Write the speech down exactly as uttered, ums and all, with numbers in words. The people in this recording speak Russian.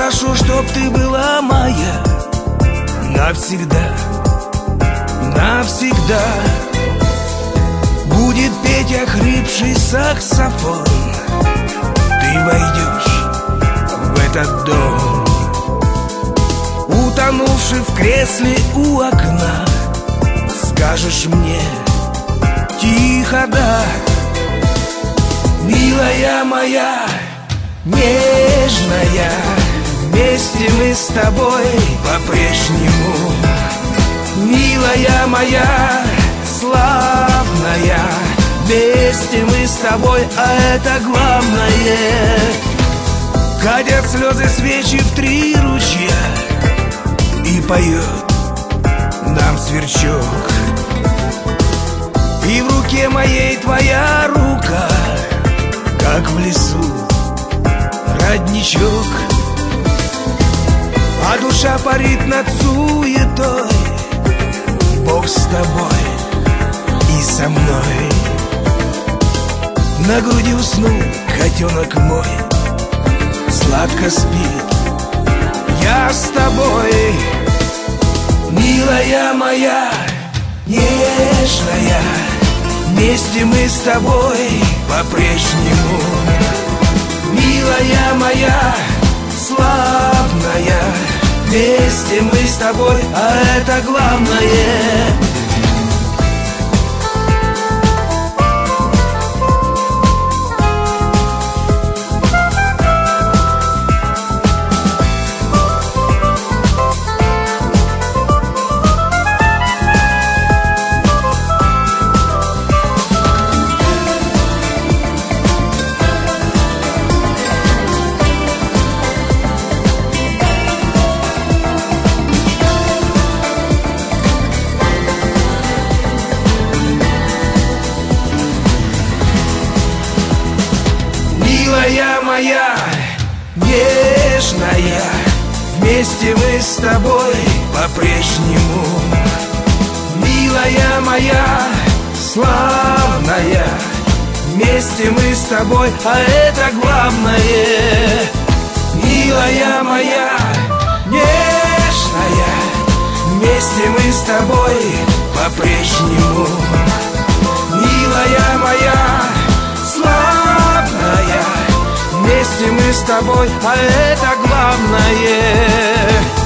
прошу, чтоб ты была моя навсегда, навсегда. Будет петь охрипший саксофон, ты войдешь в этот дом, утонувший в кресле у окна. Скажешь мне тихо да, милая моя, нежная, вместе мы с тобой по-прежнему. Милая моя, славная, вместе мы с тобой, а это главное. Катят слезы свечи в три ручья, и поет нам сверчок. И в руке моей твоя рука, как в лесу родничок. А душа парит над суетой, Бог с тобой и со мной. На груди уснул котенок мой, сладко спит, я с тобой. Милая моя, нежная, вместе мы с тобой по-прежнему. Милая моя, славная, вместе мы с тобой, а это главное. Милая моя, нежная, вместе мы с тобой по-прежнему. Милая моя, славная, вместе мы с тобой, а это главное. Милая моя, нежная, вместе мы с тобой по-прежнему. Милая моя, славная, вместе мы с тобой, а это главное.